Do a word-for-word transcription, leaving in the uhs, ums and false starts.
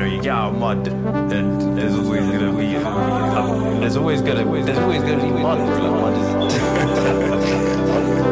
know, you get out of mud, then there's always gonna be, uh, there's always gonna, there's always gonna be mud, bro. Like mud is.